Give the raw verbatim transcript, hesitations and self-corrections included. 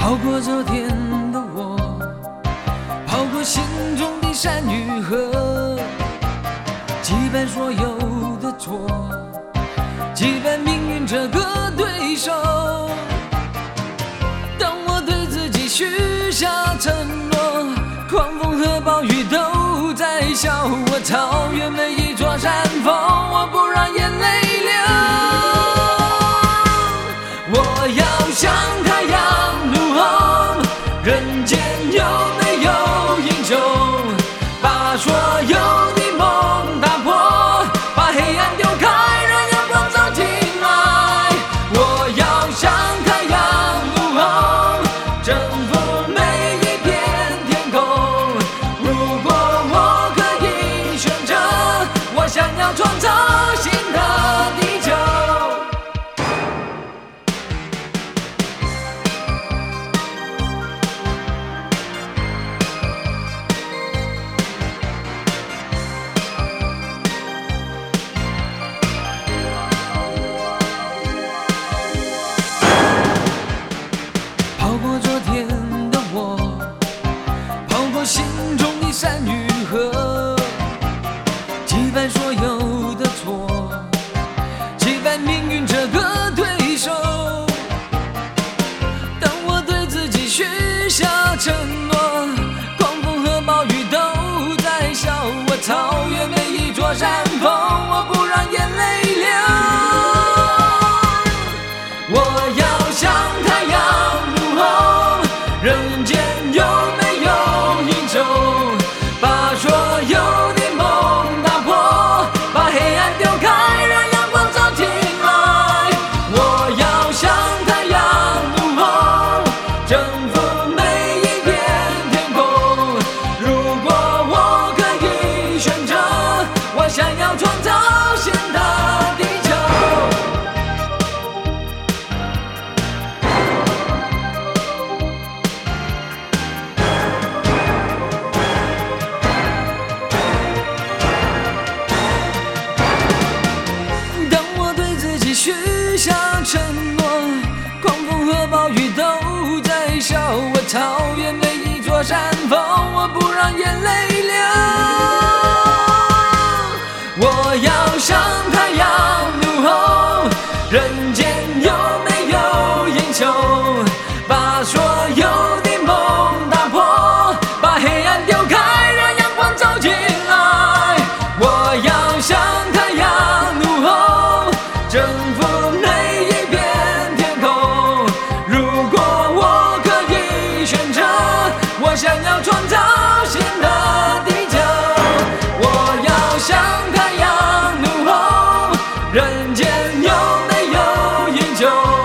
跑过昨天的我，跑过心中的山与河，击败所有的错，击败命运这个对手。当我对自己许下承诺，狂风和暴雨都在笑我，超越每一座山峰，我不让眼泪流。我要像太阳怒吼，人间有没有英雄，把所有的梦打破，把黑暗丢开，让阳光照进来。我要像太阳怒吼，征服每一片天空。如果我可以选择，我想要创造新的地球。跑过昨天的我，跑过心中的山与河，击败所有的错，击败命运这个对手。当我对自己许下承诺，狂风和暴雨都在笑我，超越每一座山峰，我不让眼泪流。我要像太阳怒吼，人间有没有英雄，把所有的梦打破，把黑暗丢开，让阳光照进来。我要像太阳怒吼，征服每一片天空。如果我可以选择，我想要创造新的地球。当我对自己许下承诺，狂风和暴雨都在笑我，超越每一座山峰，我不让眼泪流。我要像太阳怒吼，人间有没有英雄，把所有的梦打破，把黑暗丢开，让阳光照进来。我要像太阳怒吼，征服每一片天空。如果我可以选择，我想要创造新的地球。我要像太阳怒吼，人间有没有英雄？